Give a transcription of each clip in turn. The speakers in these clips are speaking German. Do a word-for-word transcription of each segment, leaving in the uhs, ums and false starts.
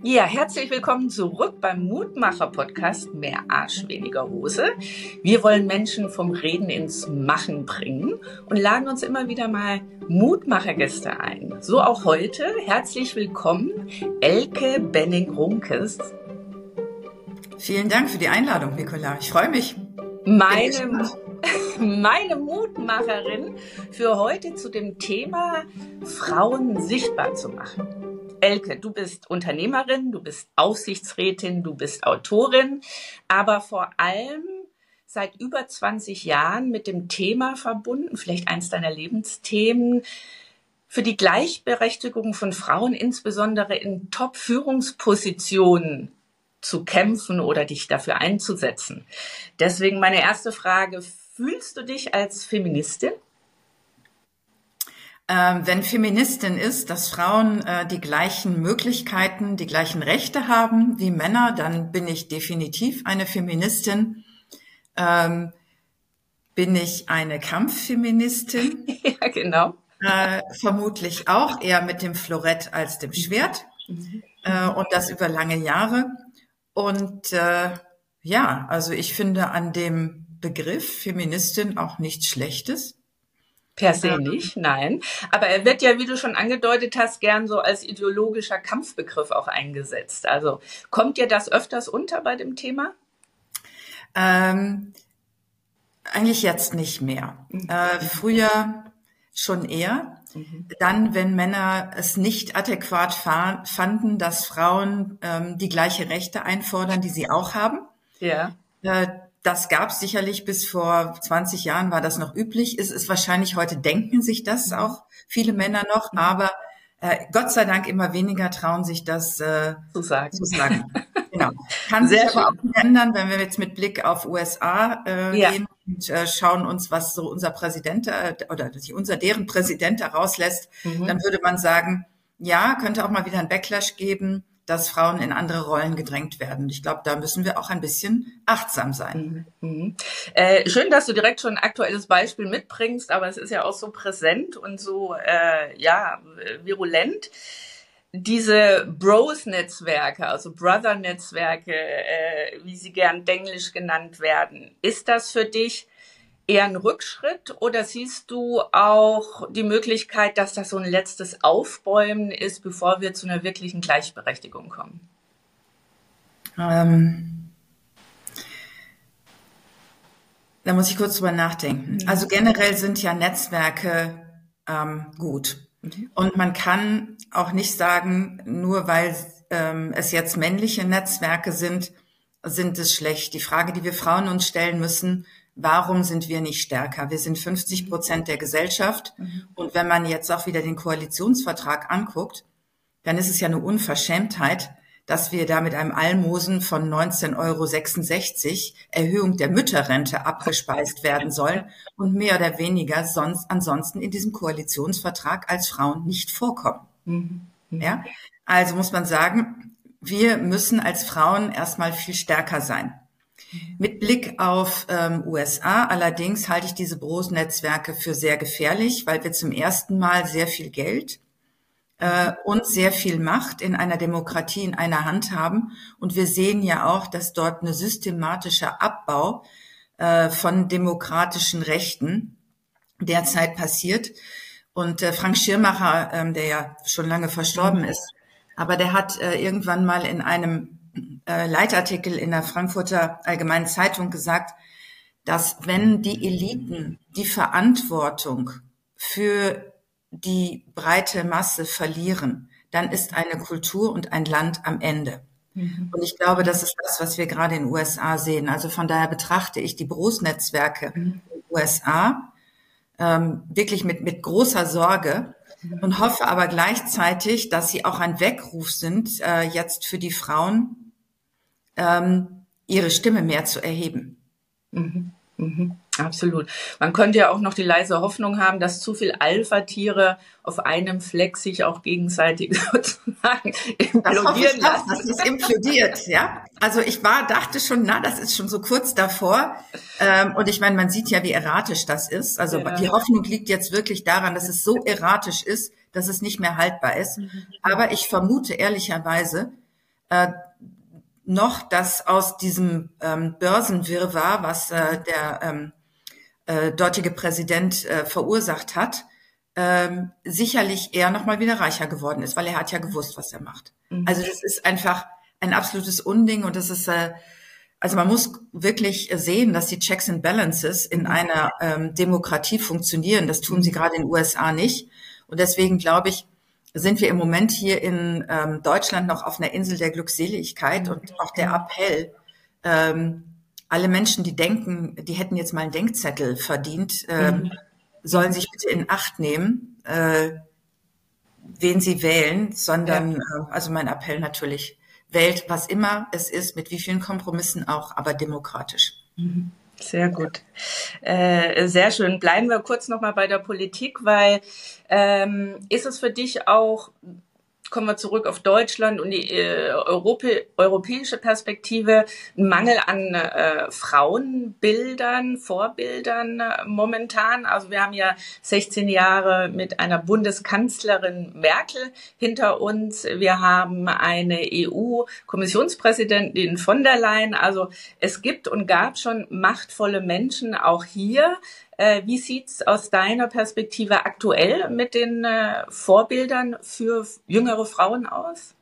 Ja, herzlich willkommen zurück beim Mutmacher-Podcast Mehr Arsch, weniger Hose. Wir wollen Menschen vom Reden ins Machen bringen und laden uns immer wieder mal Mutmachergäste ein. So auch heute. Herzlich willkommen, Elke Benning-Runkes. Vielen Dank für die Einladung, Nicola. Ich freue mich. Meine, meine Mutmacherin für heute zu dem Thema Frauen sichtbar zu machen. Elke, du bist Unternehmerin, du bist Aufsichtsrätin, du bist Autorin, aber vor allem seit über zwanzig Jahren mit dem Thema verbunden, vielleicht eins deiner Lebensthemen, für die Gleichberechtigung von Frauen, insbesondere in Top-Führungspositionen zu kämpfen oder dich dafür einzusetzen. Deswegen meine erste Frage, fühlst du dich als Feministin? Ähm, wenn Feministin ist, dass Frauen äh, die gleichen Möglichkeiten, die gleichen Rechte haben wie Männer, dann bin ich definitiv eine Feministin. Ähm, bin ich eine Kampffeministin? Ja, genau. Äh, vermutlich auch, eher mit dem Florett als dem Schwert. Mhm. Äh, und das über lange Jahre. Und äh, ja, also ich finde an dem Begriff Feministin auch nichts Schlechtes. Per se nicht, nein. Aber er wird ja, wie du schon angedeutet hast, gern so als ideologischer Kampfbegriff auch eingesetzt. Also kommt dir das öfters unter bei dem Thema? Ähm, eigentlich jetzt nicht mehr. Mhm. Äh, früher schon eher. Mhm. Dann, wenn Männer es nicht adäquat fanden, dass Frauen ähm, die gleiche Rechte einfordern, die sie auch haben. Ja. Äh, Das gab es sicherlich bis vor zwanzig Jahren, war das noch üblich. Es ist wahrscheinlich heute, denken sich das auch viele Männer noch, aber äh, Gott sei Dank immer weniger trauen sich das äh, zu sagen. Zu sagen. Genau. Kann Sehr sich schön. Aber auch ändern, wenn wir jetzt mit Blick auf U S A äh, ja. gehen und äh, schauen uns, was so unser Präsident äh, oder unser deren Präsident da rauslässt, mhm. dann würde man sagen, ja, könnte auch mal wieder ein Backlash geben, dass Frauen in andere Rollen gedrängt werden. Ich glaube, da müssen wir auch ein bisschen achtsam sein. Mhm. Mhm. Äh, schön, dass du direkt schon ein aktuelles Beispiel mitbringst, aber es ist ja auch so präsent und so äh, ja virulent. Diese Bros-Netzwerke, also Brother-Netzwerke, äh, wie sie gern denglisch genannt werden, ist das für dich eher ein Rückschritt oder siehst du auch die Möglichkeit, dass das so ein letztes Aufbäumen ist, bevor wir zu einer wirklichen Gleichberechtigung kommen? Ähm, da muss ich kurz drüber nachdenken. Mhm. Also generell sind ja Netzwerke ähm, gut. Mhm. Und man kann auch nicht sagen, nur weil ähm, es jetzt männliche Netzwerke sind, sind es schlecht. Die Frage, die wir Frauen uns stellen müssen: Warum sind wir nicht stärker? Wir sind fünfzig Prozent der Gesellschaft. Mhm. Und wenn man jetzt auch wieder den Koalitionsvertrag anguckt, dann ist es ja eine Unverschämtheit, dass wir da mit einem Almosen von neunzehn Euro sechsundsechzig Erhöhung der Mütterrente abgespeist werden sollen und mehr oder weniger sonst ansonsten in diesem Koalitionsvertrag als Frauen nicht vorkommen. Mhm. Mhm. Ja? Also muss man sagen, wir müssen als Frauen erstmal viel stärker sein. Mit Blick auf ähm, U S A allerdings halte ich diese Bros-Netzwerke für sehr gefährlich, weil wir zum ersten Mal sehr viel Geld äh, und sehr viel Macht in einer Demokratie in einer Hand haben. Und wir sehen ja auch, dass dort ein systematischer Abbau äh, von demokratischen Rechten derzeit passiert. Und äh, Frank Schirmacher, ähm, der ja schon lange verstorben mhm. ist, aber der hat äh, irgendwann mal in einem Leitartikel in der Frankfurter Allgemeinen Zeitung gesagt, dass wenn die Eliten die Verantwortung für die breite Masse verlieren, dann ist eine Kultur und ein Land am Ende. Mhm. Und ich glaube, das ist das, was wir gerade in den U S A sehen. Also von daher betrachte ich die Bros-Netzwerke mhm. in den U S A ähm, wirklich mit, mit großer Sorge mhm. und hoffe aber gleichzeitig, dass sie auch ein Weckruf sind, äh, jetzt für die Frauen, Ähm, ihre Stimme mehr zu erheben. Mhm, mhm, absolut. Man könnte ja auch noch die leise Hoffnung haben, dass zu viel Alpha-Tiere auf einem Fleck sich auch gegenseitig sozusagen implodieren lassen. Dass es implodiert, ja. Also ich war, dachte schon, na, das ist schon so kurz davor. Ähm, und ich meine, man sieht ja, wie erratisch das ist. Also ja. Die Hoffnung liegt jetzt wirklich daran, dass es so erratisch ist, dass es nicht mehr haltbar ist. Mhm. Aber ich vermute ehrlicherweise, äh, noch, dass aus diesem ähm, Börsenwirrwarr, was äh, der ähm, äh, dortige Präsident äh, verursacht hat, ähm, sicherlich er noch mal wieder reicher geworden ist, weil er hat ja gewusst, was er macht. Mhm. Also das ist einfach ein absolutes Unding und das ist, äh, also man muss wirklich sehen, dass die Checks and Balances in einer ähm, Demokratie funktionieren. Das tun sie gerade in den U S A nicht. Und deswegen glaube ich, sind wir im Moment hier in ähm, Deutschland noch auf einer Insel der Glückseligkeit und auch der Appell, ähm, alle Menschen, die denken, die hätten jetzt mal einen Denkzettel verdient, ähm, sollen sich bitte in Acht nehmen, äh, wen sie wählen, sondern, ja. äh, also mein Appell natürlich, wählt, was immer es ist, mit wie vielen Kompromissen auch, aber demokratisch. Sehr gut. Äh, sehr schön. Bleiben wir kurz nochmal bei der Politik, weil ähm, ist es für dich auch, kommen wir zurück auf Deutschland und die äh, Europä europäische Perspektive, ein Mangel an äh, Frauenbildern, Vorbildern äh, momentan. Also wir haben ja sechzehn Jahre mit einer Bundeskanzlerin Merkel hinter uns. Wir haben eine E U-Kommissionspräsidentin von der Leyen. Also es gibt und gab schon machtvolle Menschen auch hier. Wie sieht's aus deiner Perspektive aktuell mit den äh, Vorbildern für jüngere Frauen aus?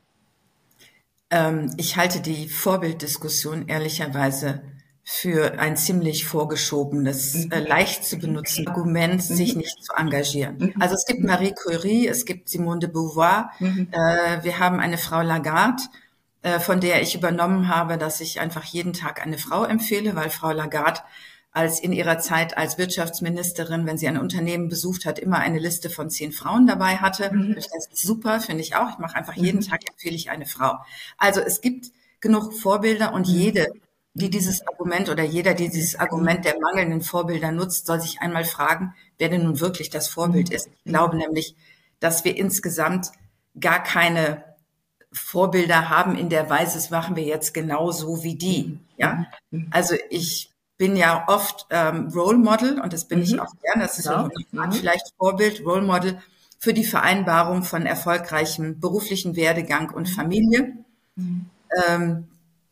Ähm, ich halte die Vorbilddiskussion ehrlicherweise für ein ziemlich vorgeschobenes, mhm. äh, leicht zu benutzen Argument, mhm. sich nicht zu engagieren. Mhm. Also es gibt Marie Curie, es gibt Simone de Beauvoir, mhm. äh, wir haben eine Frau Lagarde, äh, von der ich übernommen habe, dass ich einfach jeden Tag eine Frau empfehle, weil Frau Lagarde als in ihrer Zeit als Wirtschaftsministerin, wenn sie ein Unternehmen besucht hat, immer eine Liste von zehn Frauen dabei hatte. Mhm. Das ist super, finde ich auch. Ich mache einfach jeden mhm. Tag, empfehle ich eine Frau. Also es gibt genug Vorbilder und mhm. jede, die dieses Argument oder jeder, die dieses Argument der mangelnden Vorbilder nutzt, soll sich einmal fragen, wer denn nun wirklich das Vorbild mhm. ist. Ich glaube nämlich, dass wir insgesamt gar keine Vorbilder haben in der Weise, das machen wir jetzt genauso wie die. Ja, also ich bin ja oft ähm, Role Model und das bin mhm. ich auch gerne. Das ist ja. mhm. vielleicht Vorbild, Role Model für die Vereinbarung von erfolgreichem beruflichen Werdegang und Familie. Mhm. Ähm,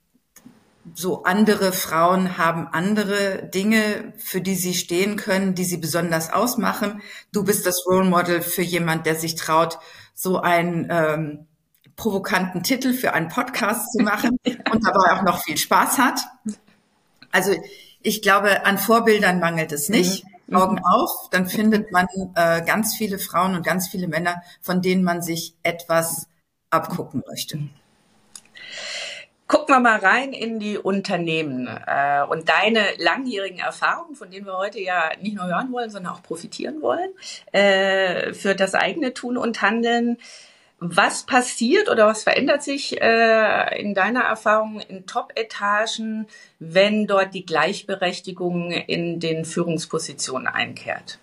so andere Frauen haben andere Dinge, für die sie stehen können, die sie besonders ausmachen. Du bist das Role Model für jemand, der sich traut, so einen ähm, provokanten Titel für einen Podcast zu machen und dabei auch noch viel Spaß hat. Also ich glaube, an Vorbildern mangelt es nicht. Mhm. Augen auf, dann findet man äh, ganz viele Frauen und ganz viele Männer, von denen man sich etwas abgucken möchte. Gucken wir mal rein in die Unternehmen äh, und deine langjährigen Erfahrungen, von denen wir heute ja nicht nur hören wollen, sondern auch profitieren wollen, äh, für das eigene Tun und Handeln. Was passiert oder was verändert sich äh, in deiner Erfahrung in Top-Etagen, wenn dort die Gleichberechtigung in den Führungspositionen einkehrt?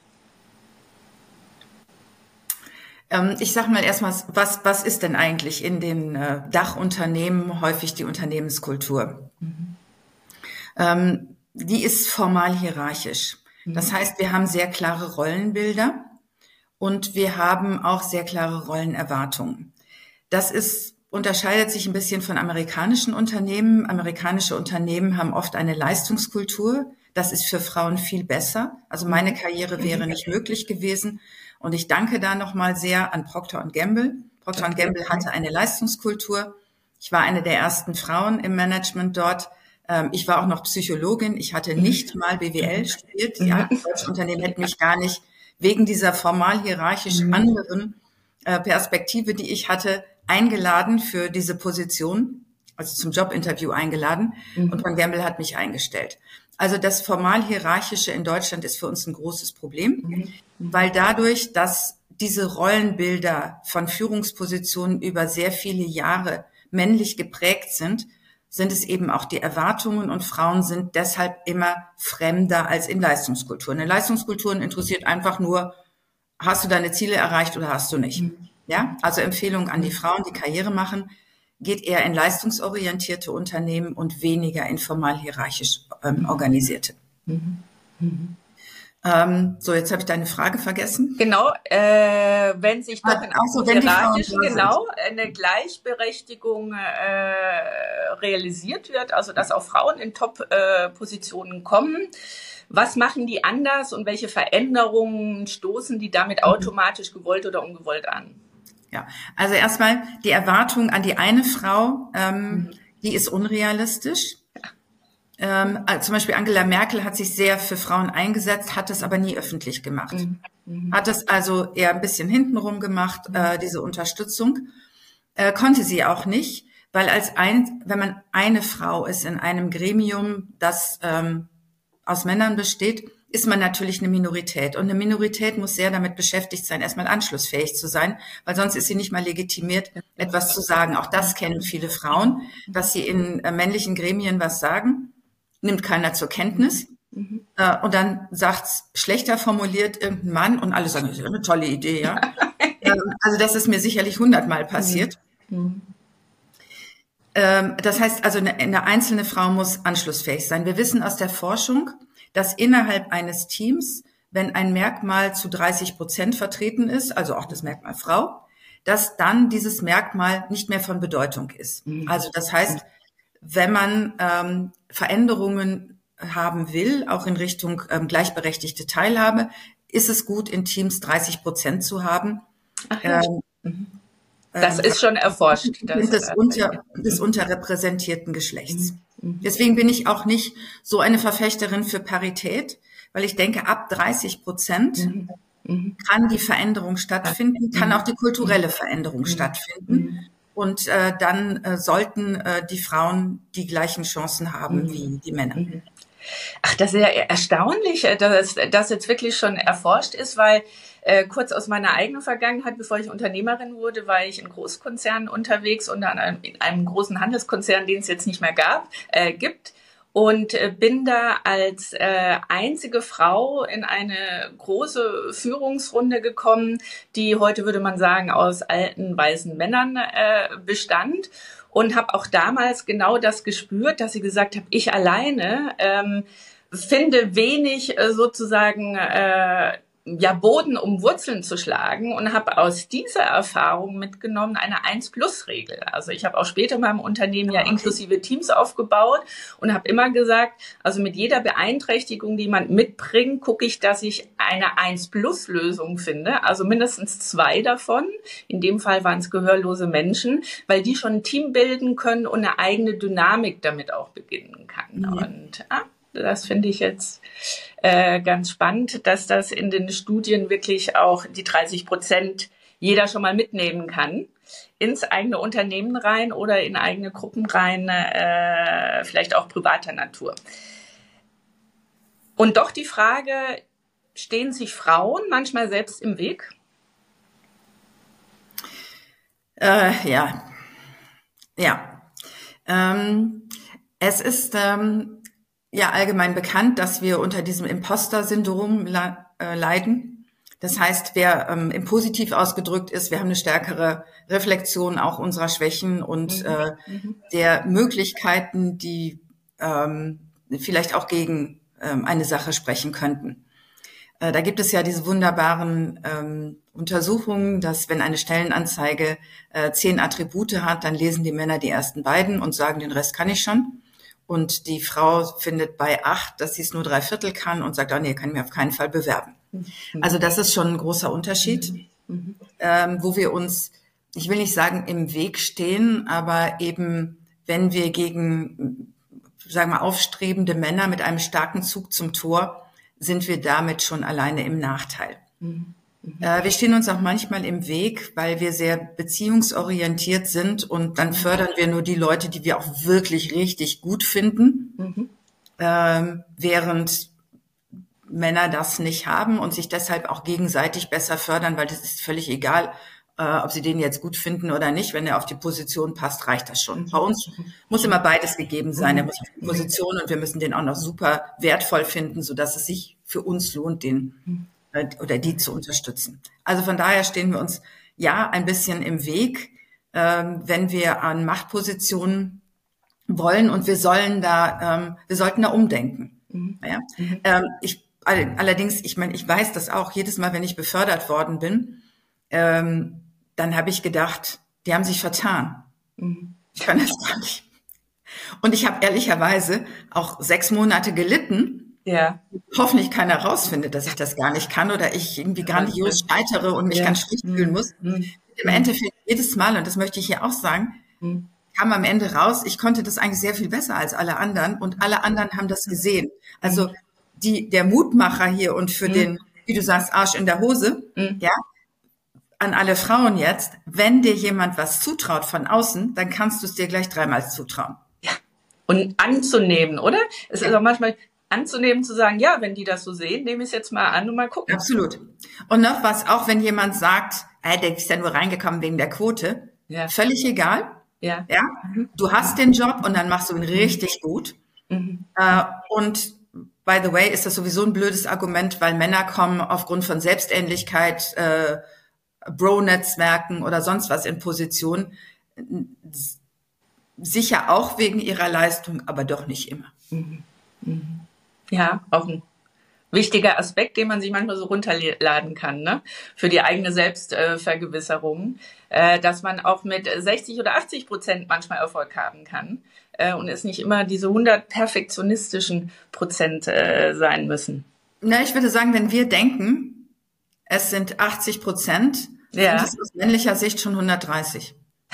Ähm, ich sage mal erstmal, was, was ist denn eigentlich in den äh, Dachunternehmen häufig die Unternehmenskultur? Mhm. Ähm, die ist formal hierarchisch. Mhm. Das heißt, wir haben sehr klare Rollenbilder. Und wir haben auch sehr klare Rollenerwartungen. Das ist, unterscheidet sich ein bisschen von amerikanischen Unternehmen. Amerikanische Unternehmen haben oft eine Leistungskultur. Das ist für Frauen viel besser. Also meine Karriere wäre nicht möglich gewesen. Und ich danke da nochmal sehr an Procter und Gamble. Procter und Gamble hatte eine Leistungskultur. Ich war eine der ersten Frauen im Management dort. Ich war auch noch Psychologin. Ich hatte nicht mal B W L studiert. Ja, deutsche Unternehmen hätten mich gar nicht wegen dieser formal hierarchisch mhm. anderen äh, Perspektive, die ich hatte, eingeladen für diese Position, also zum Jobinterview eingeladen. Mhm. Und Van Gamble hat mich eingestellt. Also das formal hierarchische in Deutschland ist für uns ein großes Problem, mhm. weil dadurch, dass diese Rollenbilder von Führungspositionen über sehr viele Jahre männlich geprägt sind, sind es eben auch die Erwartungen und Frauen sind deshalb immer fremder als in Leistungskulturen. In Leistungskulturen interessiert einfach nur, hast du deine Ziele erreicht oder hast du nicht? Mhm. Ja, also Empfehlung an die Frauen, die Karriere machen, geht eher in leistungsorientierte Unternehmen und weniger in formal hierarchisch ähm, organisierte. Mhm. Mhm. Ähm, so, jetzt habe ich deine Frage vergessen. Genau, äh, wenn sich doch in so, hierarchischen, genau, eine Gleichberechtigung äh, realisiert wird, also dass auch Frauen in Top-Positionen äh, kommen, was machen die anders und welche Veränderungen stoßen die damit automatisch gewollt oder ungewollt an? Ja, also erstmal die Erwartung an die eine Frau, ähm, mhm. die ist unrealistisch. Ähm, also zum Beispiel Angela Merkel hat sich sehr für Frauen eingesetzt, hat es aber nie öffentlich gemacht. Mhm. Hat es also eher ein bisschen hintenrum gemacht, äh, diese Unterstützung. Äh, konnte sie auch nicht, weil als ein, wenn man eine Frau ist in einem Gremium, das ähm, aus Männern besteht, ist man natürlich eine Minorität. Und eine Minorität muss sehr damit beschäftigt sein, erstmal anschlussfähig zu sein, weil sonst ist sie nicht mal legitimiert, etwas zu sagen. Auch das kennen viele Frauen, dass sie in äh, männlichen Gremien was sagen, nimmt keiner zur Kenntnis. Mhm. Äh, und dann sagt's schlechter formuliert irgendein Mann und alle sagen, das ist eine tolle Idee, ja. ähm, also das ist mir sicherlich hundertmal passiert. Mhm. Ähm, das heißt also, eine, eine einzelne Frau muss anschlussfähig sein. Wir wissen aus der Forschung, dass innerhalb eines Teams, wenn ein Merkmal zu dreißig Prozent vertreten ist, also auch das Merkmal Frau, dass dann dieses Merkmal nicht mehr von Bedeutung ist. Mhm. Also das heißt, wenn man ähm, Veränderungen haben will, auch in Richtung ähm, gleichberechtigte Teilhabe, ist es gut, in Teams dreißig Prozent zu haben. Ach, ja. ähm, das ähm, ist schon erforscht. Das des, unter, des unterrepräsentierten Geschlechts. Mhm. Deswegen bin ich auch nicht so eine Verfechterin für Parität, weil ich denke, ab dreißig Prozent mhm. Mhm. kann die Veränderung stattfinden, kann auch die kulturelle Veränderung mhm. stattfinden. Mhm. Und äh, dann äh, sollten äh, die Frauen die gleichen Chancen haben mhm. wie die Männer. Ach, das ist ja erstaunlich, dass das jetzt wirklich schon erforscht ist, weil äh, kurz aus meiner eigenen Vergangenheit, bevor ich Unternehmerin wurde, war ich in Großkonzernen unterwegs, unter anderem in einem großen Handelskonzern, den es jetzt nicht mehr gab, äh, gibt. Und bin da als äh, einzige Frau in eine große Führungsrunde gekommen, die heute, würde man sagen, aus alten weißen Männern äh, bestand. Und habe auch damals genau das gespürt, dass sie gesagt habe, ich alleine ähm, finde wenig äh, sozusagen äh, ja Boden, um Wurzeln zu schlagen, und habe aus dieser Erfahrung mitgenommen eine eins Plus Regel. Also ich habe auch später in meinem Unternehmen ja inklusive Teams aufgebaut und habe immer gesagt, also mit jeder Beeinträchtigung, die jemand mitbringt, gucke ich, dass ich eine eins Plus Lösung finde, also mindestens zwei davon. In dem Fall waren es gehörlose Menschen, weil die schon ein Team bilden können und eine eigene Dynamik damit auch beginnen kann. Mhm. Und ah, das finde ich jetzt äh, ganz spannend, dass das in den Studien wirklich auch die dreißig Prozent jeder schon mal mitnehmen kann, ins eigene Unternehmen rein oder in eigene Gruppen rein, äh, vielleicht auch privater Natur. Und doch die Frage, stehen sich Frauen manchmal selbst im Weg? Äh, ja, ja. Ähm, es ist ähm, ja allgemein bekannt, dass wir unter diesem Imposter-Syndrom le- äh, leiden. Das heißt, wer ähm, im Positiv ausgedrückt ist, wir haben eine stärkere Reflexion auch unserer Schwächen und mhm. äh, der Möglichkeiten, die ähm, vielleicht auch gegen ähm, eine Sache sprechen könnten. Äh, da gibt es ja diese wunderbaren ähm, Untersuchungen, dass wenn eine Stellenanzeige äh, zehn Attribute hat, dann lesen die Männer die ersten beiden und sagen, den Rest kann ich schon. Und die Frau findet bei acht, dass sie es nur drei Viertel kann und sagt, oh nee, kann ich mir auf keinen Fall bewerben. Mhm. Also das ist schon ein großer Unterschied, mhm. ähm, wo wir uns, ich will nicht sagen im Weg stehen, aber eben, wenn wir gegen, sagen wir, aufstrebende Männer mit einem starken Zug zum Tor, sind wir damit schon alleine im Nachteil. Mhm. Mhm. Äh, wir stehen uns auch manchmal im Weg, weil wir sehr beziehungsorientiert sind und dann fördern wir nur die Leute, die wir auch wirklich richtig gut finden, mhm. ähm, während Männer das nicht haben und sich deshalb auch gegenseitig besser fördern, weil das ist völlig egal, äh, ob sie den jetzt gut finden oder nicht. Wenn er auf die Position passt, reicht das schon. Bei uns muss immer beides gegeben sein. Er muss auf die Position und wir müssen den auch noch super wertvoll finden, sodass es sich für uns lohnt, den oder die zu unterstützen. Also von daher stehen wir uns ja ein bisschen im Weg, ähm, wenn wir an Machtpositionen wollen und wir sollen da, ähm, wir sollten da umdenken. Mhm. Ja? Mhm. Ähm, ich allerdings, ich meine, ich weiß das auch, jedes Mal, wenn ich befördert worden bin, ähm, dann habe ich gedacht, die haben sich vertan. Mhm. Ich kann das gar nicht. Und ich habe ehrlicherweise auch sechs Monate gelitten. Ja. Hoffentlich keiner rausfindet, dass ich das gar nicht kann oder ich irgendwie grandios scheitere und mich ja. ganz schlecht fühlen muss. Mhm. Im Endeffekt jedes Mal, und das möchte ich hier auch sagen, mhm. kam am Ende raus, ich konnte das eigentlich sehr viel besser als alle anderen und alle anderen haben das gesehen. Also die, der Mutmacher hier und für mhm. den, wie du sagst, Arsch in der Hose, mhm. ja, an alle Frauen jetzt, wenn dir jemand was zutraut von außen, dann kannst du es dir gleich dreimal zutrauen. Ja. Und anzunehmen, oder? Es ja. ist auch manchmal anzunehmen, zu sagen, ja, wenn die das so sehen, nehme ich es jetzt mal an und mal gucken. Absolut. Und noch was, auch wenn jemand sagt, hey, der ist ja nur reingekommen wegen der Quote, ja. völlig egal. Ja. ja. Mhm. Du hast den Job und dann machst du ihn richtig gut. Mhm. Äh, und by the way, ist das sowieso ein blödes Argument, weil Männer kommen aufgrund von Selbstähnlichkeit, äh, Bro-Netzwerken oder sonst was in Position, sicher auch wegen ihrer Leistung, aber doch nicht immer. Mhm. Mhm. Ja, auch ein wichtiger Aspekt, den man sich manchmal so runterladen kann, ne? Für die eigene Selbstvergewisserung, äh, dass man auch mit sechzig oder achtzig Prozent manchmal Erfolg haben kann äh, und es nicht immer diese hundert perfektionistischen Prozent äh, sein müssen. Na, ich würde sagen, wenn wir denken, es sind achtzig Prozent, ja. sind es aus männlicher Sicht schon hundertdreißig.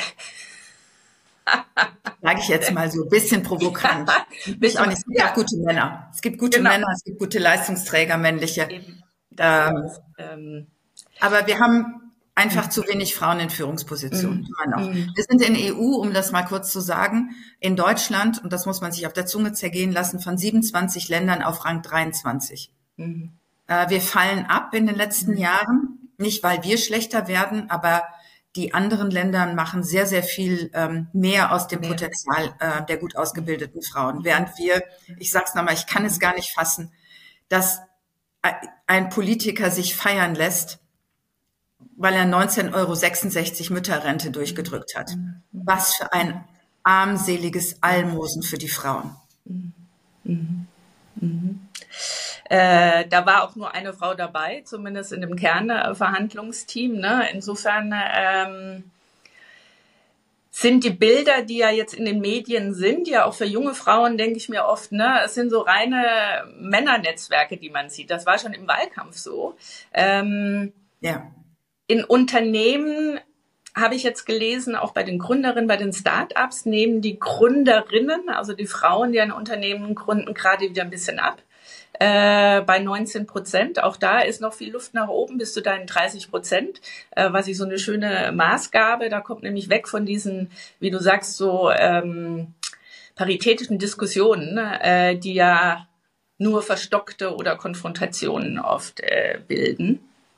Sage ich jetzt mal so ein bisschen provokant. Ich auch nicht. Es gibt ja. auch gute Männer. Es gibt gute genau. Männer, es gibt gute Leistungsträger, männliche. Ähm, ähm. Aber wir haben einfach mhm. zu wenig Frauen in Führungspositionen. Mhm. Immer noch. Mhm. Wir sind in E U, um das mal kurz zu sagen, in Deutschland, und das muss man sich auf der Zunge zergehen lassen, von siebenundzwanzig Ländern auf Rang dreiundzwanzig. Mhm. Äh, wir fallen ab in den letzten mhm. Jahren. Nicht, weil wir schlechter werden, aber die anderen Länder machen sehr, sehr viel ähm, mehr aus dem mehr. Potenzial äh, der gut ausgebildeten Frauen. Während wir, ich sag's nochmal, ich kann es gar nicht fassen, dass ein Politiker sich feiern lässt, weil er neunzehn Euro sechsundsechzig Mütterrente durchgedrückt hat. Was für ein armseliges Almosen für die Frauen. Mhm. Mhm. Äh, da war auch nur eine Frau dabei, zumindest in dem Kernverhandlungsteam. Ne? Insofern ähm, sind die Bilder, die ja jetzt in den Medien sind, ja auch für junge Frauen, denke ich mir oft, ne, es sind so reine Männernetzwerke, die man sieht. Das war schon im Wahlkampf so. Ähm, ja. In Unternehmen habe ich jetzt gelesen, auch bei den Gründerinnen, bei den Start-ups nehmen die Gründerinnen, also die Frauen, die ein Unternehmen gründen, gerade wieder ein bisschen ab. Äh, bei neunzehn Prozent. Auch da ist noch viel Luft nach oben bis zu deinen dreißig Prozent, äh, was ich so eine schöne Maßgabe, da kommt nämlich weg von diesen, wie du sagst, so ähm, paritätischen Diskussionen, äh, die ja nur verstockte oder Konfrontationen oft äh, bilden.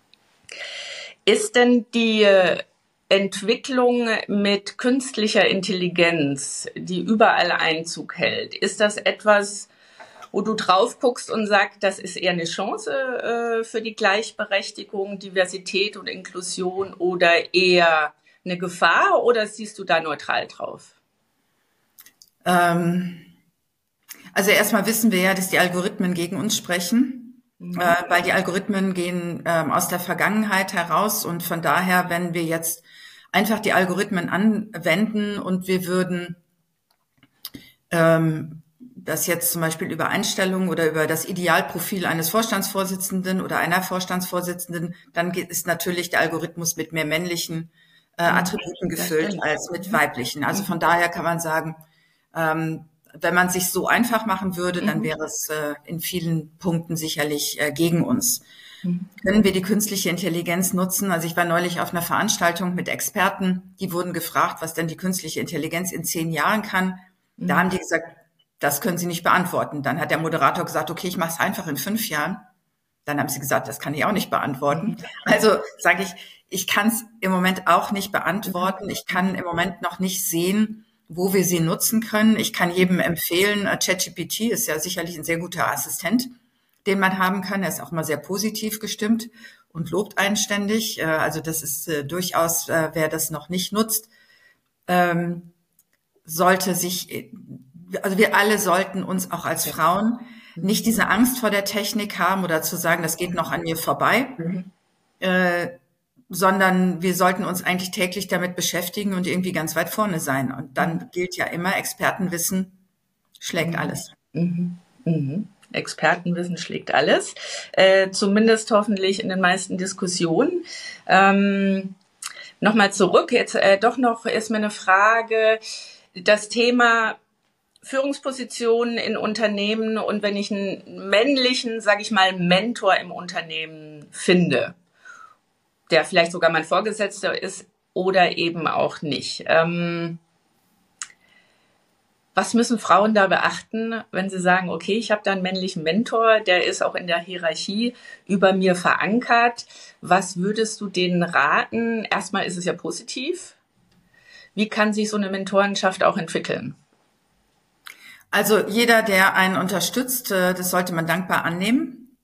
Ist denn die Entwicklung mit künstlicher Intelligenz, die überall Einzug hält, ist das etwas, wo du drauf guckst und sagst, das ist eher eine Chance äh, für die Gleichberechtigung, Diversität und Inklusion oder eher eine Gefahr, oder siehst du da neutral drauf? Ähm, also erstmal wissen wir ja, dass die Algorithmen gegen uns sprechen, mhm. äh, weil die Algorithmen gehen ähm, aus der Vergangenheit heraus und von daher, wenn wir jetzt einfach die Algorithmen anwenden und wir würden ähm, das jetzt zum Beispiel über Einstellungen oder über das Idealprofil eines Vorstandsvorsitzenden oder einer Vorstandsvorsitzenden, dann ist natürlich der Algorithmus mit mehr männlichen äh, Attributen gefüllt als mit weiblichen. Also von daher kann man sagen, ähm, wenn man es sich so einfach machen würde, dann wäre es äh, in vielen Punkten sicherlich äh, gegen uns. Mhm. Können wir die künstliche Intelligenz nutzen? Also ich war neulich auf einer Veranstaltung mit Experten, die wurden gefragt, was denn die künstliche Intelligenz in zehn Jahren kann. Mhm. Da haben die gesagt, das können sie nicht beantworten. Dann hat der Moderator gesagt, okay, ich mache es einfach in fünf Jahren. Dann haben sie gesagt, das kann ich auch nicht beantworten. Also sage ich, ich kann es im Moment auch nicht beantworten. Ich kann im Moment noch nicht sehen, wo wir sie nutzen können. Ich kann jedem empfehlen, ChatGPT ist ja sicherlich ein sehr guter Assistent, den man haben kann. Er ist auch mal sehr positiv gestimmt und lobt einen ständig. Also das ist äh, durchaus, äh, wer das noch nicht nutzt, ähm, sollte sich, also wir alle sollten uns auch als Frauen nicht diese Angst vor der Technik haben oder zu sagen, das geht noch an mir vorbei, mhm. äh, sondern wir sollten uns eigentlich täglich damit beschäftigen und irgendwie ganz weit vorne sein. Und dann gilt ja immer, Expertenwissen schlägt mhm. alles. Mhm. Mhm. Expertenwissen schlägt alles, äh, zumindest hoffentlich in den meisten Diskussionen. Ähm, Nochmal zurück, jetzt äh, doch noch erstmal eine Frage, das Thema Führungspositionen in Unternehmen und wenn ich einen männlichen, sage ich mal, Mentor im Unternehmen finde, der vielleicht sogar mein Vorgesetzter ist oder eben auch nicht. Ähm, was müssen Frauen da beachten, wenn sie sagen, okay, ich habe da einen männlichen Mentor, der ist auch in der Hierarchie über mir verankert. Was würdest du denen raten? Erstmal ist es ja positiv. Wie kann sich so eine Mentorenschaft auch entwickeln? Also jeder, der einen unterstützt, das sollte man dankbar annehmen.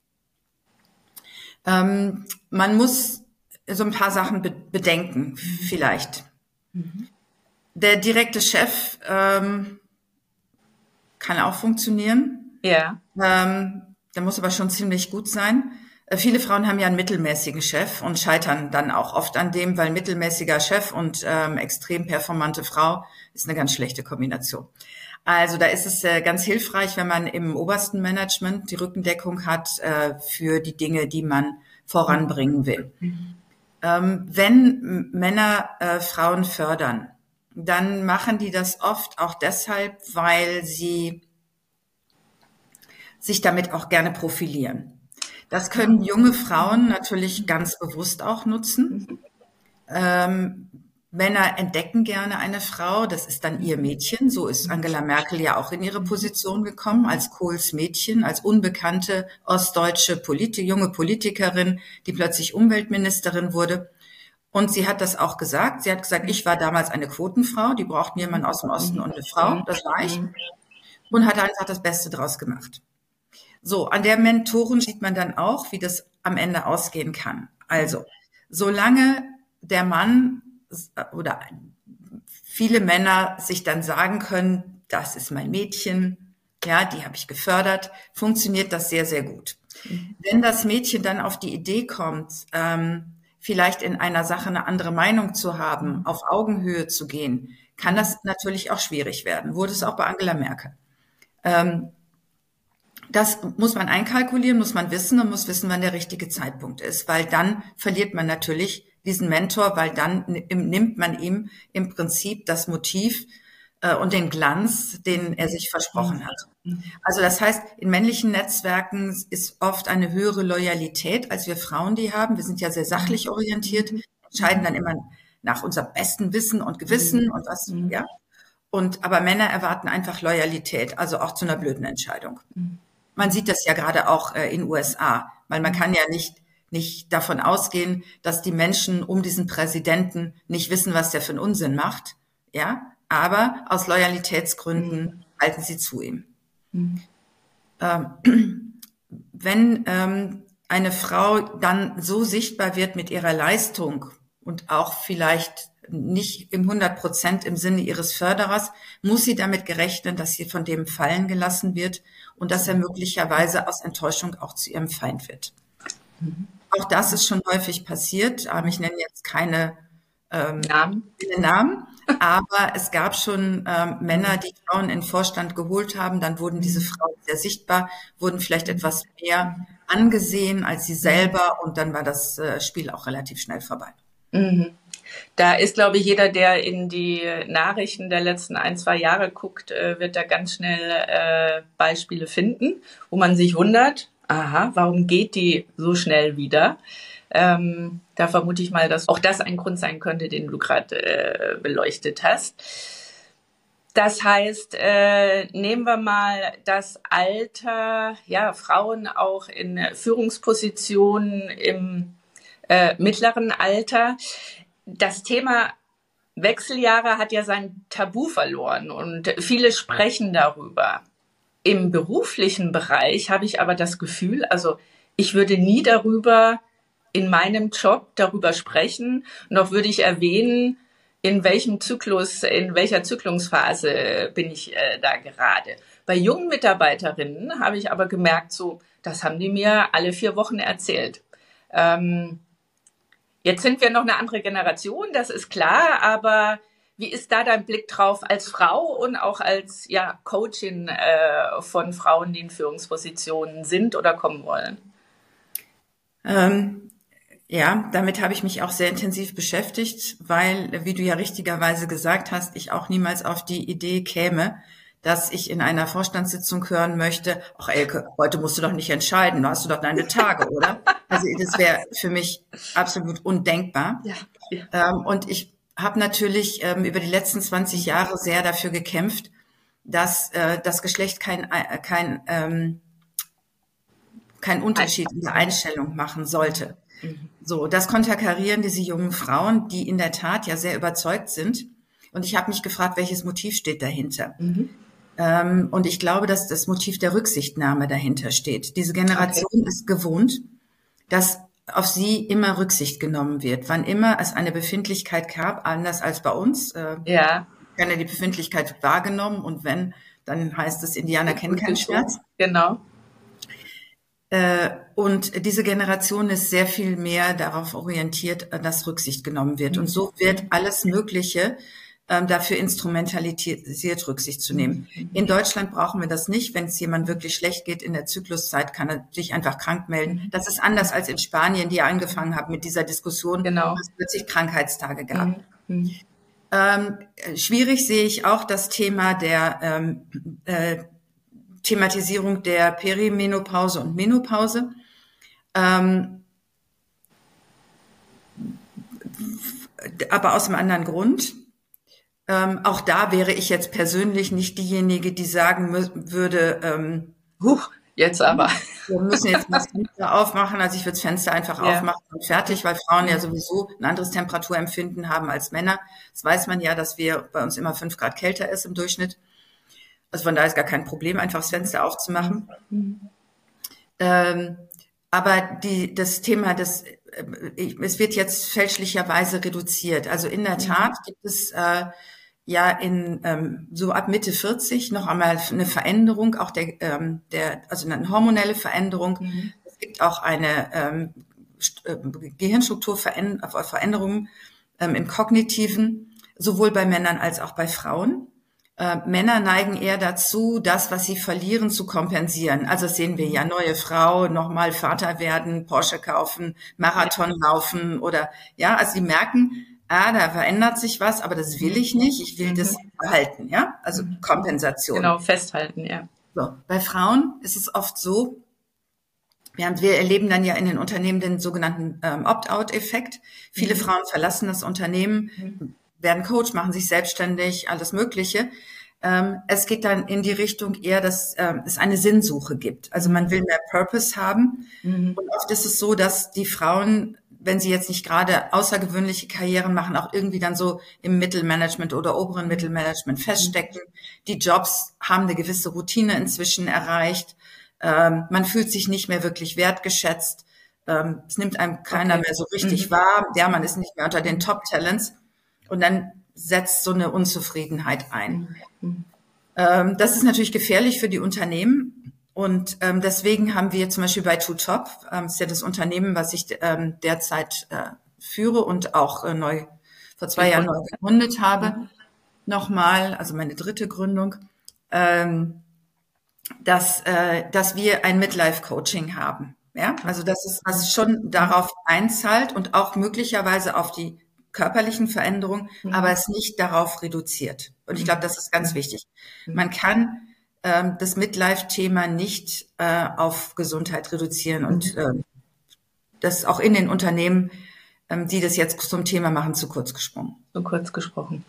Ähm, man muss so ein paar Sachen be- bedenken, vielleicht. Mhm. Der direkte Chef ähm, kann auch funktionieren. Ja. Ähm, der muss aber schon ziemlich gut sein. Äh, viele Frauen haben ja einen mittelmäßigen Chef und scheitern dann auch oft an dem, weil mittelmäßiger Chef und ähm, extrem performante Frau ist eine ganz schlechte Kombination. Also da ist es äh, ganz hilfreich, wenn man im obersten Management die Rückendeckung hat äh, für die Dinge, die man voranbringen will. Mhm. Ähm, wenn Männer äh, Frauen fördern, dann machen die das oft auch deshalb, weil sie sich damit auch gerne profilieren. Das können junge Frauen natürlich ganz bewusst auch nutzen. Ähm, Männer entdecken gerne eine Frau, das ist dann ihr Mädchen. So ist Angela Merkel ja auch in ihre Position gekommen, als Kohls Mädchen, als unbekannte ostdeutsche Polit- junge Politikerin, die plötzlich Umweltministerin wurde. Und sie hat das auch gesagt. Sie hat gesagt, ich war damals eine Quotenfrau, die brauchten jemanden aus dem Osten und eine Frau, das war ich. Und hat einfach das Beste draus gemacht. So, an der Mentorin sieht man dann auch, wie das am Ende ausgehen kann. Also, solange der Mann oder viele Männer sich dann sagen können, das ist mein Mädchen, ja, die habe ich gefördert, funktioniert das sehr, sehr gut. Mhm. Wenn das Mädchen dann auf die Idee kommt, ähm, vielleicht in einer Sache eine andere Meinung zu haben, auf Augenhöhe zu gehen, kann das natürlich auch schwierig werden. Wurde es auch bei Angela Merkel. Ähm, das muss man einkalkulieren, muss man wissen und muss wissen, wann der richtige Zeitpunkt ist, weil dann verliert man natürlich diesen Mentor, weil dann nimmt man ihm im Prinzip das Motiv äh, und den Glanz, den er sich versprochen hat. Also das heißt, in männlichen Netzwerken ist oft eine höhere Loyalität, als wir Frauen die haben. Wir sind ja sehr sachlich orientiert, entscheiden dann immer nach unserem besten Wissen und Gewissen und was, ja. Und, aber Männer erwarten einfach Loyalität, also auch zu einer blöden Entscheidung. Man sieht das ja gerade auch äh, in den U S A, weil man kann ja nicht, nicht davon ausgehen, dass die Menschen um diesen Präsidenten nicht wissen, was der für einen Unsinn macht, ja. Aber aus Loyalitätsgründen halten sie zu ihm. Mhm. Ähm, wenn ähm, eine Frau dann so sichtbar wird mit ihrer Leistung und auch vielleicht nicht im hundert Prozent im Sinne ihres Förderers, muss sie damit gerechnen, dass sie von dem fallen gelassen wird und dass er möglicherweise aus Enttäuschung auch zu ihrem Feind wird. Mhm. Auch das ist schon häufig passiert. Ich nenne jetzt keine ähm, Namen. Namen, aber es gab schon ähm, Männer, die Frauen in den Vorstand geholt haben. Dann wurden diese Frauen sehr sichtbar, wurden vielleicht etwas mehr angesehen als sie selber und dann war das äh, Spiel auch relativ schnell vorbei. Mhm. Da ist, glaube ich, jeder, der in die Nachrichten der letzten ein, zwei Jahre guckt, äh, wird da ganz schnell äh, Beispiele finden, wo man sich wundert, aha, warum geht die so schnell wieder? Ähm, da vermute ich mal, dass auch das ein Grund sein könnte, den du gerade äh, beleuchtet hast. Das heißt, äh, nehmen wir mal das Alter, ja, Frauen auch in Führungspositionen im äh, mittleren Alter. Das Thema Wechseljahre hat ja sein Tabu verloren und viele sprechen darüber. Im beruflichen Bereich habe ich aber das Gefühl, also ich würde nie darüber in meinem Job darüber sprechen, noch würde ich erwähnen, in welchem Zyklus, in welcher Zyklungsphase bin ich äh, da gerade. Bei jungen Mitarbeiterinnen habe ich aber gemerkt, so, das haben die mir alle vier Wochen erzählt. Ähm, jetzt sind wir noch eine andere Generation, das ist klar, aber wie ist da dein Blick drauf als Frau und auch als ja, Coachin äh, von Frauen, die in Führungspositionen sind oder kommen wollen? Ähm, ja, damit habe ich mich auch sehr intensiv beschäftigt, weil, wie du ja richtigerweise gesagt hast, ich auch niemals auf die Idee käme, dass ich in einer Vorstandssitzung hören möchte, ach Elke, heute musst du doch nicht entscheiden, du hast du doch deine Tage, oder? Also das wäre für mich absolut undenkbar. Ja, ja. Ähm, und ich habe natürlich ähm, über die letzten zwanzig Jahre sehr dafür gekämpft, dass äh, das Geschlecht kein, äh, kein, ähm, kein Unterschied in der Einstellung machen sollte. Mhm. So, das konterkarieren diese jungen Frauen, die in der Tat ja sehr überzeugt sind. Und ich habe mich gefragt, welches Motiv steht dahinter? Mhm. Ähm, und ich glaube, dass das Motiv der Rücksichtnahme dahinter steht. Diese Generation Okay. ist gewohnt, dass auf sie immer Rücksicht genommen wird. Wann immer es eine Befindlichkeit gab, anders als bei uns, äh, Ja. keine die Befindlichkeit wahrgenommen und wenn, dann heißt es, Indianer kennen keinen Schmerz. Genau. Äh, und diese Generation ist sehr viel mehr darauf orientiert, dass Rücksicht genommen wird. Und so wird alles Mögliche ähm, dafür instrumentalisiert, Rücksicht zu nehmen. In Deutschland brauchen wir das nicht. Wenn es jemand wirklich schlecht geht in der Zykluszeit, kann er sich einfach krank melden. Das ist anders als in Spanien, die angefangen haben mit dieser Diskussion, Genau. dass es plötzlich Krankheitstage gab. Mhm. Ähm, schwierig sehe ich auch das Thema der ähm, äh, Thematisierung der Perimenopause und Menopause. Ähm, aber aus einem anderen Grund. Ähm, auch da wäre ich jetzt persönlich nicht diejenige, die sagen würde, ähm, Huch, jetzt aber. wir müssen jetzt mal das Fenster aufmachen. Also ich würde das Fenster einfach Ja. aufmachen und fertig, weil Frauen ja sowieso ein anderes Temperaturempfinden haben als Männer. Das weiß man ja, dass wir bei uns immer fünf Grad kälter ist im Durchschnitt. Also von daher ist gar kein Problem, einfach das Fenster aufzumachen. Mhm. Ähm, aber die, das Thema des, äh, es wird jetzt fälschlicherweise reduziert. Also in der Tat gibt es äh, ja in ähm, so ab Mitte vierzig noch einmal eine Veränderung, auch der, ähm, der also eine hormonelle Veränderung. Mhm. Es gibt auch eine ähm, Gehirnstrukturveränderung ähm, im Kognitiven, sowohl bei Männern als auch bei Frauen. Äh, Männer neigen eher dazu, das, was sie verlieren, zu kompensieren. Also das sehen wir ja, neue Frau, nochmal Vater werden, Porsche kaufen, Marathon laufen oder, ja, also sie merken, ah, da verändert sich was, aber das will ich nicht, ich will das behalten, ja, also Kompensation. Genau, festhalten, ja. So, bei Frauen ist es oft so, wir, haben, wir erleben dann ja in den Unternehmen den sogenannten ähm, Opt-out-Effekt. Viele mhm. Frauen verlassen das Unternehmen, mhm. werden Coach, machen sich selbstständig, alles Mögliche. Ähm, es geht dann in die Richtung eher, dass ähm, es eine Sinnsuche gibt. Also man will mehr Purpose haben. Mhm. Und oft ist es so, dass die Frauen, wenn sie jetzt nicht gerade außergewöhnliche Karrieren machen, auch irgendwie dann so im Mittelmanagement oder oberen Mittelmanagement feststecken. Mhm. Die Jobs haben eine gewisse Routine inzwischen erreicht. Ähm, man fühlt sich nicht mehr wirklich wertgeschätzt. Ähm, es nimmt einem keiner okay. mehr so richtig mhm. wahr. Ja, man ist nicht mehr unter den Top-Talents. Und dann setzt so eine Unzufriedenheit ein. Mhm. Ähm, das ist natürlich gefährlich für die Unternehmen. Und ähm, deswegen haben wir zum Beispiel bei Two Top, ähm, das ist ja das Unternehmen, was ich ähm, derzeit äh, führe und auch äh, neu vor zwei Jahren neu gegründet habe, mhm. nochmal, also meine dritte Gründung, ähm, dass, äh, dass wir ein Midlife-Coaching haben. Ja, also das ist, was schon darauf einzahlt und auch möglicherweise auf die körperlichen Veränderungen, mhm. aber es nicht darauf reduziert. Und ich glaube, das ist ganz wichtig. Man kann ähm, das Midlife-Thema nicht äh, auf Gesundheit reduzieren und äh, das auch in den Unternehmen, ähm, die das jetzt zum Thema machen, zu kurz gesprungen. Zu kurz gesprochen.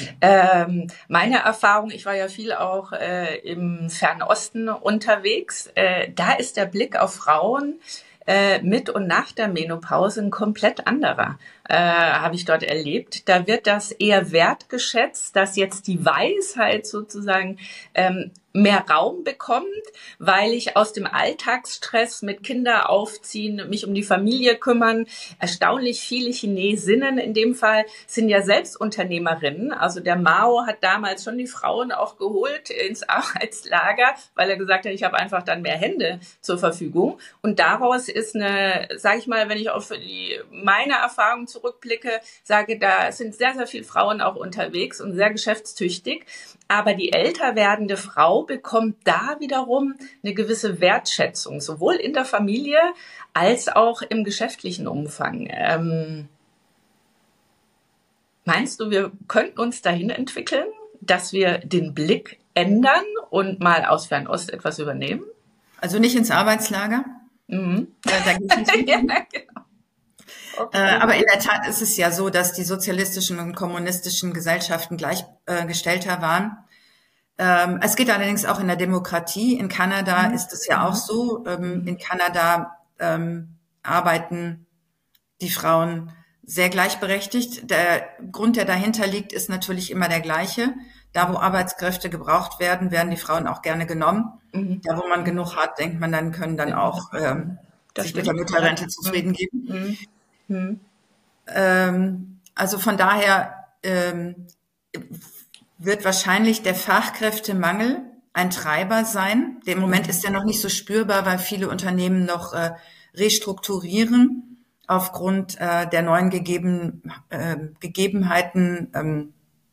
Ähm, meine Erfahrung, ich war ja viel auch äh, im Fernosten unterwegs, äh, da ist der Blick auf Frauen äh, mit und nach der Menopause ein komplett anderer. äh, habe ich dort erlebt. Da wird das eher wertgeschätzt, dass jetzt die Weisheit sozusagen ähm, mehr Raum bekommt, weil ich aus dem Alltagsstress mit Kinder aufziehen, mich um die Familie kümmern. Erstaunlich viele Chinesinnen in dem Fall sind ja selbst Unternehmerinnen. Also der Mao hat damals schon die Frauen auch geholt ins Arbeitslager, weil er gesagt hat, ich habe einfach dann mehr Hände zur Verfügung. Und daraus ist eine, sage ich mal, wenn ich auf die, meine Erfahrungen zurückblicke, sage, da sind sehr, sehr viele Frauen auch unterwegs und sehr geschäftstüchtig. Aber die älter werdende Frau bekommt da wiederum eine gewisse Wertschätzung, sowohl in der Familie als auch im geschäftlichen Umfang. Ähm, meinst du, wir könnten uns dahin entwickeln, dass wir den Blick ändern und mal aus Fernost etwas übernehmen? Also nicht ins Arbeitslager. Mhm. Da, da geht's nicht hin. Ja, genau. Okay. Äh, aber in der Tat ist es ja so, dass die sozialistischen und kommunistischen Gesellschaften gleichgestellter äh, waren. Ähm, es geht allerdings auch in der Demokratie. In Kanada mhm. ist es ja auch so. Ähm, in Kanada ähm, arbeiten die Frauen sehr gleichberechtigt. Der Grund, der dahinter liegt, ist natürlich immer der gleiche. Da, wo Arbeitskräfte gebraucht werden, werden die Frauen auch gerne genommen. Mhm. Da, wo man genug hat, denkt man, dann können dann auch ähm, sich mit der Mütterrente zufrieden geben. Mhm. Mhm. Ähm, also von daher ähm, wird wahrscheinlich der Fachkräftemangel ein Treiber sein. Im Moment ist er noch nicht so spürbar, weil viele Unternehmen noch äh, restrukturieren aufgrund äh, der neuen gegeben, äh, Gegebenheiten ähm,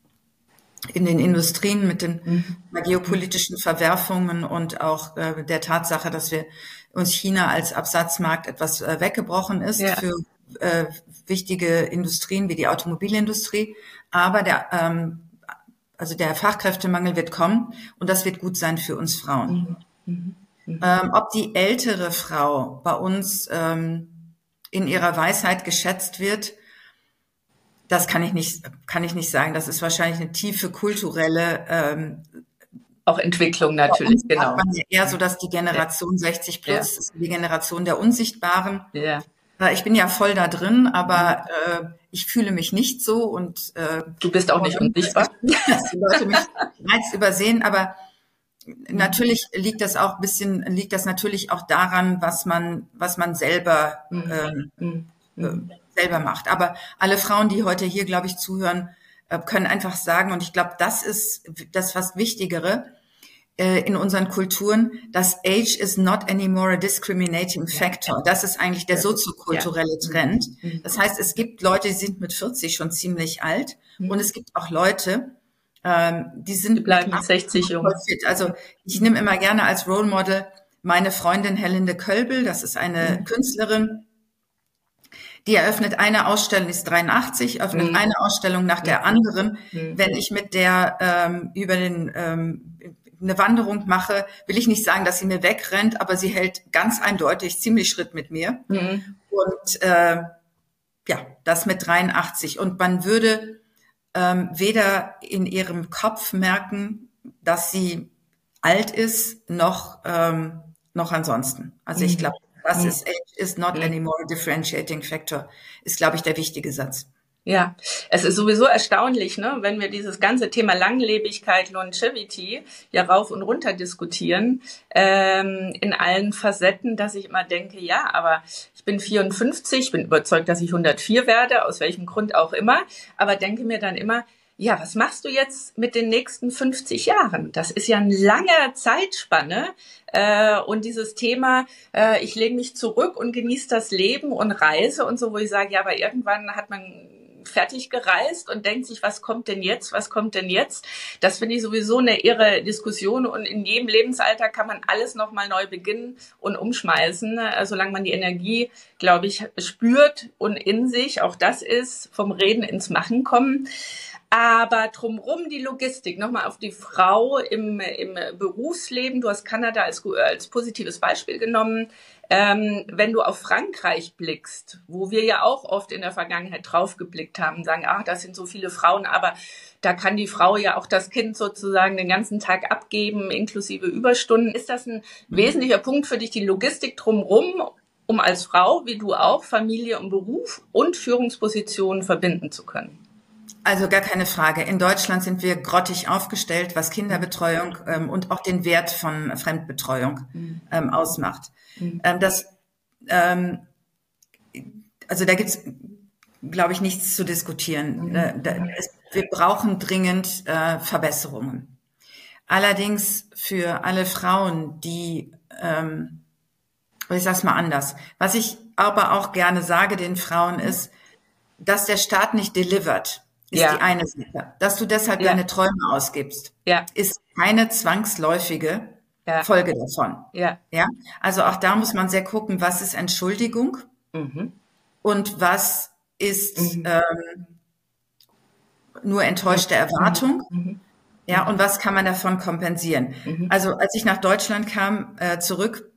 in den Industrien mit den mhm. geopolitischen Verwerfungen und auch äh, der Tatsache, dass wir uns China als Absatzmarkt etwas äh, weggebrochen ist ja. für äh, wichtige Industrien wie die Automobilindustrie. Aber der ähm, also der Fachkräftemangel wird kommen und das wird gut sein für uns Frauen. Mhm. Mhm. Ähm, ob die ältere Frau bei uns ähm, in ihrer Weisheit geschätzt wird, das kann ich nicht, kann ich nicht sagen. Das ist wahrscheinlich eine tiefe kulturelle ähm, auch Entwicklung natürlich, genau. Sagt man ja eher so, dass die Generation ja. sechzig plus ja. ist die Generation der Unsichtbaren. Ja. Ich bin ja voll da drin, aber äh, ich fühle mich nicht so und äh, du bist auch nicht unsichtbar. Dass die Leute mich meist übersehen, aber natürlich liegt das auch ein bisschen, liegt das natürlich auch daran, was man, was man selber ähm, mhm. äh, selber macht. Aber alle Frauen, die heute hier, glaube ich, zuhören, äh, können einfach sagen, und ich glaube, das ist das fast Wichtigere äh, in unseren Kulturen, dass Age is not anymore a discriminating factor. Das ist eigentlich der soziokulturelle Trend. Das heißt, es gibt Leute, die sind mit vierzig schon ziemlich alt und es gibt auch Leute, ähm, die sind die bleiben mit sechzig jung. Fit. Also ich nehme immer gerne als Role Model meine Freundin Helinde Kölbel, das ist eine mhm. Künstlerin, die eröffnet eine Ausstellung, ist dreiundachtzig, öffnet mhm. eine Ausstellung nach der anderen. Mhm. Wenn ich mit der ähm, über den ähm, eine Wanderung mache, will ich nicht sagen, dass sie mir wegrennt, aber sie hält ganz eindeutig ziemlich Schritt mit mir. Mhm. Und äh, ja, das mit dreiundachtzig. Und man würde ähm, weder in ihrem Kopf merken, dass sie alt ist, noch ähm, noch ansonsten. Also mhm. ich glaube, das mhm. ist Age is not mhm. anymore a differentiating factor, ist, glaube ich, der wichtige Satz. Ja, es ist sowieso erstaunlich, ne, wenn wir dieses ganze Thema Langlebigkeit, Longevity ja rauf und runter diskutieren, ähm, in allen Facetten, dass ich immer denke, ja, aber ich bin vierundfünfzig, ich bin überzeugt, dass ich hundertvier werde, aus welchem Grund auch immer, aber denke mir dann immer, ja, was machst du jetzt mit den nächsten fünfzig Jahren? Das ist ja eine lange Zeitspanne. Äh, und dieses Thema, äh, ich lehne mich zurück und genieße das Leben und reise und so, wo ich sage, ja, aber irgendwann hat man fertig gereist und denkt sich, was kommt denn jetzt, was kommt denn jetzt? Das finde ich sowieso eine irre Diskussion und in jedem Lebensalter kann man alles nochmal neu beginnen und umschmeißen, solange man die Energie, glaube ich, spürt und in sich, auch das ist, vom Reden ins Machen kommen. Aber drumherum die Logistik, nochmal auf die Frau im, im Berufsleben. Du hast Kanada als, als positives Beispiel genommen. Ähm, wenn du auf Frankreich blickst, wo wir ja auch oft in der Vergangenheit drauf geblickt haben, sagen, ach, das sind so viele Frauen, aber da kann die Frau ja auch das Kind sozusagen den ganzen Tag abgeben, inklusive Überstunden. Ist das ein wesentlicher Punkt für dich, die Logistik drumherum? um als Frau, wie du auch, Familie und Beruf und Führungspositionen verbinden zu können? Also gar keine Frage. In Deutschland sind wir grottig aufgestellt, was Kinderbetreuung ähm, und auch den Wert von Fremdbetreuung ähm, ausmacht. Mhm. Ähm, das, ähm, also da gibt's, glaube ich, nichts zu diskutieren. Da, da, es, wir brauchen dringend äh, Verbesserungen. Allerdings für alle Frauen, die, ähm, ich sag's mal anders, was ich aber auch gerne sage den Frauen ist, dass der Staat nicht delivert, ist Ja. die eine Sache. Dass du deshalb Ja. deine Träume ausgibst, Ja. ist keine zwangsläufige Ja. Folge davon. Ja. Ja, also auch da muss man sehr gucken, was ist Entschuldigung Mhm. und was ist Mhm. ähm, nur enttäuschte Erwartung. Mhm. Ja, und was kann man davon kompensieren? Mhm. Also als ich nach Deutschland kam, äh, zurück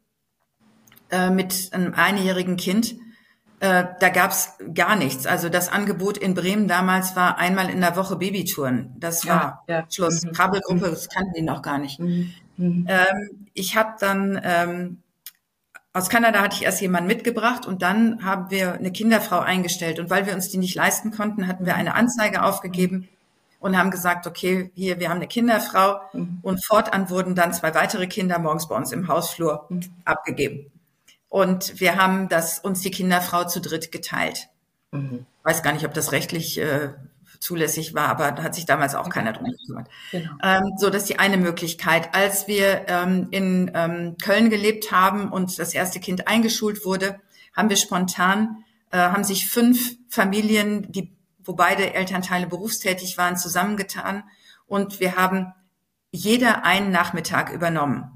äh, mit einem einjährigen Kind, äh, da gab's gar nichts. Also das Angebot in Bremen damals war einmal in der Woche Babytouren. Das war Ja, ja. Schluss. Mhm. Krabbelgruppe, das kannten die noch gar nicht. Mhm. Mhm. Ähm, ich habe dann ähm, aus Kanada hatte ich erst jemanden mitgebracht und dann haben wir eine Kinderfrau eingestellt. Und weil wir uns die nicht leisten konnten, hatten wir eine Anzeige aufgegeben und haben gesagt, okay, hier, wir haben eine Kinderfrau. Mhm. Und fortan wurden dann zwei weitere Kinder morgens bei uns im Hausflur Mhm. abgegeben. Und wir haben das, uns die Kinderfrau zu dritt geteilt. Mhm. Weiß gar nicht, ob das rechtlich äh, zulässig war, aber da hat sich damals auch keiner drum gekümmert. Genau. Ähm, so, das ist die eine Möglichkeit. Als wir ähm, in ähm, Köln gelebt haben und das erste Kind eingeschult wurde, haben wir spontan, äh, haben sich fünf Familien, die, wo beide Elternteile berufstätig waren, zusammengetan und wir haben jeder einen Nachmittag übernommen.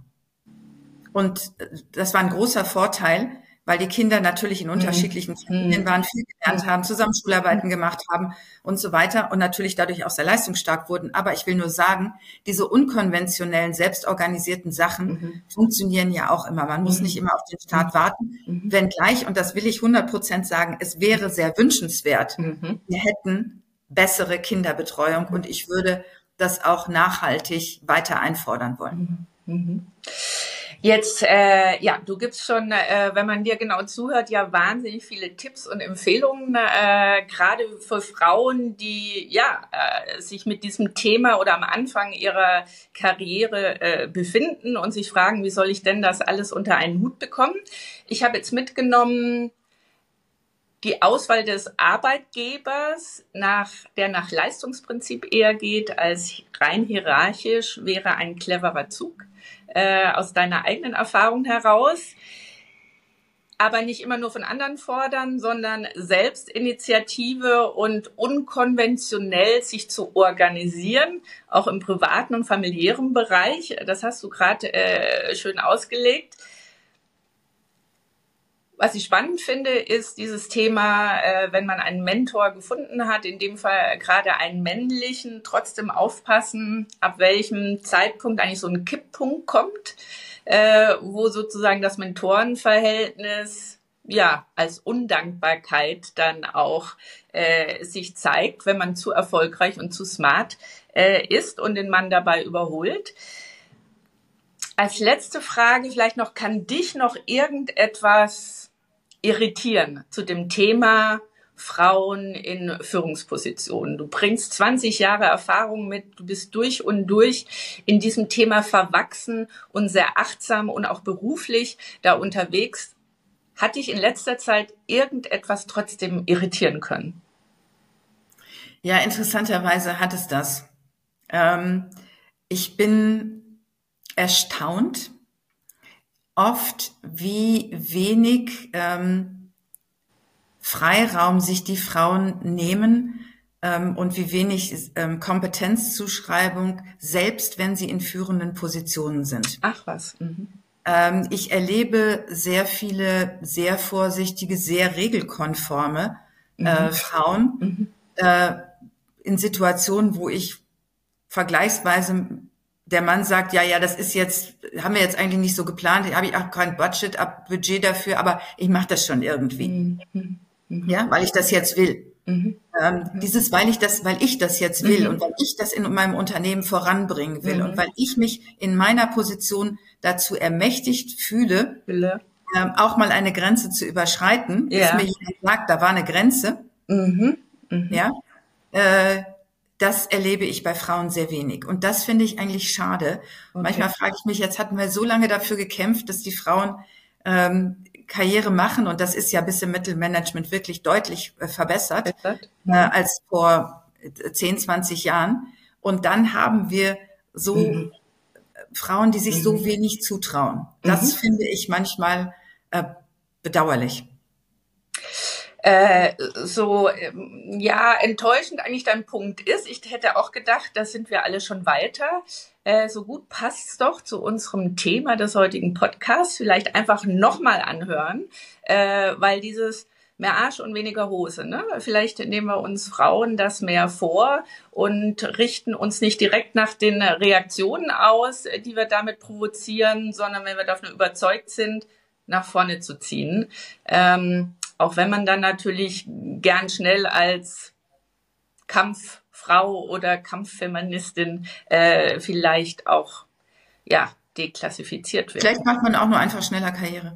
Und das war ein großer Vorteil, weil die Kinder natürlich in unterschiedlichen Familien waren, viel gelernt haben, zusammen Schularbeiten gemacht haben und so weiter und natürlich dadurch auch sehr leistungsstark wurden. Aber ich will nur sagen, diese unkonventionellen, selbstorganisierten Sachen Mhm. funktionieren ja auch immer. Man muss Mhm. nicht immer auf den Staat warten. Mhm. Wenngleich, und das will ich hundert Prozent sagen, es wäre sehr wünschenswert, Mhm. wir hätten bessere Kinderbetreuung und ich würde das auch nachhaltig weiter einfordern wollen. Mhm. Jetzt, äh, ja, du gibst schon, äh, wenn man dir genau zuhört, ja wahnsinnig viele Tipps und Empfehlungen, äh, gerade für Frauen, die ja äh, sich mit diesem Thema oder am Anfang ihrer Karriere äh, befinden und sich fragen, wie soll ich denn das alles unter einen Hut bekommen? Ich habe jetzt mitgenommen, die Auswahl des Arbeitgebers, nach, der nach Leistungsprinzip eher geht als rein hierarchisch, wäre ein cleverer Zug. Äh, aus deiner eigenen Erfahrung heraus, aber nicht immer nur von anderen fordern, sondern Selbstinitiative und unkonventionell sich zu organisieren, auch im privaten und familiären Bereich. Das hast du gerade äh, schön ausgelegt. Was ich spannend finde, ist dieses Thema, äh, wenn man einen Mentor gefunden hat, in dem Fall gerade einen männlichen, trotzdem aufpassen, ab welchem Zeitpunkt eigentlich so ein Kipppunkt kommt, äh, wo sozusagen das Mentorenverhältnis ja als Undankbarkeit dann auch äh, sich zeigt, wenn man zu erfolgreich und zu smart äh, ist und den Mann dabei überholt. Als letzte Frage vielleicht noch, kann dich noch irgendetwas irritieren zu dem Thema Frauen in Führungspositionen? Du bringst zwanzig Jahre Erfahrung mit, du bist durch und durch in diesem Thema verwachsen und sehr achtsam und auch beruflich da unterwegs. Hat dich in letzter Zeit irgendetwas trotzdem irritieren können? Ja, interessanterweise hat es das. Ähm, ich bin erstaunt, oft wie wenig ähm, Freiraum sich die Frauen nehmen ähm, und wie wenig ähm, Kompetenzzuschreibung, selbst wenn sie in führenden Positionen sind. Ach was. Mhm. Ähm, ich erlebe sehr viele sehr vorsichtige, sehr regelkonforme äh, Mhm. Frauen Mhm. äh, in Situationen, wo ich vergleichsweise der Mann sagt, ja, ja, das ist jetzt, haben wir jetzt eigentlich nicht so geplant, da habe ich auch kein Budget, ab Budget dafür, aber ich mache das schon irgendwie. Mhm. Mhm. Ja, weil ich das jetzt will. Mhm. Ähm, dieses, weil ich das, weil ich das jetzt will Mhm. und weil ich das in meinem Unternehmen voranbringen will Mhm. und weil ich mich in meiner Position dazu ermächtigt fühle, Wille. ähm, auch mal eine Grenze zu überschreiten, Ja. bis mir jemand sagt, da war eine Grenze, Mhm. Mhm. ja, äh, das erlebe ich bei Frauen sehr wenig. Und das finde ich eigentlich schade. Okay. Manchmal frage ich mich, jetzt hatten wir so lange dafür gekämpft, dass die Frauen ähm, Karriere machen. Und das ist ja bis im Mittelmanagement wirklich deutlich äh, verbessert Mhm. äh, als vor zehn, zwanzig Jahren. Und dann haben wir so Mhm. Frauen, die sich Mhm. so wenig zutrauen. Das Mhm. finde ich manchmal äh, bedauerlich. Äh, so, ähm, ja, enttäuschend eigentlich dein Punkt ist. Ich hätte auch gedacht, da sind wir alle schon weiter. Äh, so gut passt's doch zu unserem Thema des heutigen Podcasts. Vielleicht einfach nochmal anhören, äh, weil dieses mehr Arsch und weniger Hose, ne? Vielleicht nehmen wir uns Frauen das mehr vor und richten uns nicht direkt nach den Reaktionen aus, die wir damit provozieren, sondern wenn wir davon überzeugt sind, nach vorne zu ziehen. Ähm, Auch wenn man dann natürlich gern schnell als Kampffrau oder Kampffeministin äh, vielleicht auch ja, deklassifiziert wird. Vielleicht macht man auch nur einfach schneller Karriere.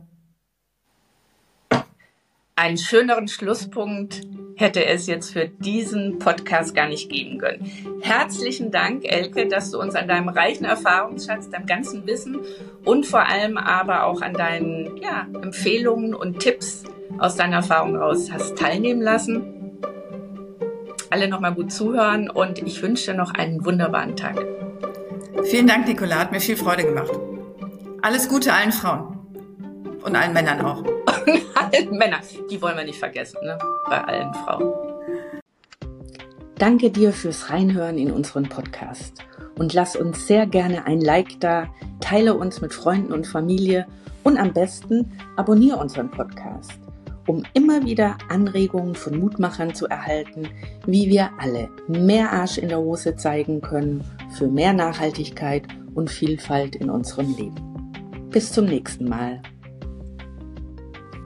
Einen schöneren Schlusspunkt hätte es jetzt für diesen Podcast gar nicht geben können. Herzlichen Dank, Elke, dass du uns an deinem reichen Erfahrungsschatz, deinem ganzen Wissen und vor allem aber auch an deinen ja, Empfehlungen und Tipps aus deiner Erfahrung raus hast teilnehmen lassen. Alle nochmal gut zuhören und ich wünsche dir noch einen wunderbaren Tag. Vielen Dank, Nicola, hat mir viel Freude gemacht. Alles Gute allen Frauen und allen Männern auch. Und allen Männern, die wollen wir nicht vergessen, ne? Bei allen Frauen. Danke dir fürs Reinhören in unseren Podcast und lass uns sehr gerne ein Like da, teile uns mit Freunden und Familie und am besten abonniere unseren Podcast, um immer wieder Anregungen von Mutmachern zu erhalten, wie wir alle mehr Arsch in der Hose zeigen können für mehr Nachhaltigkeit und Vielfalt in unserem Leben. Bis zum nächsten Mal.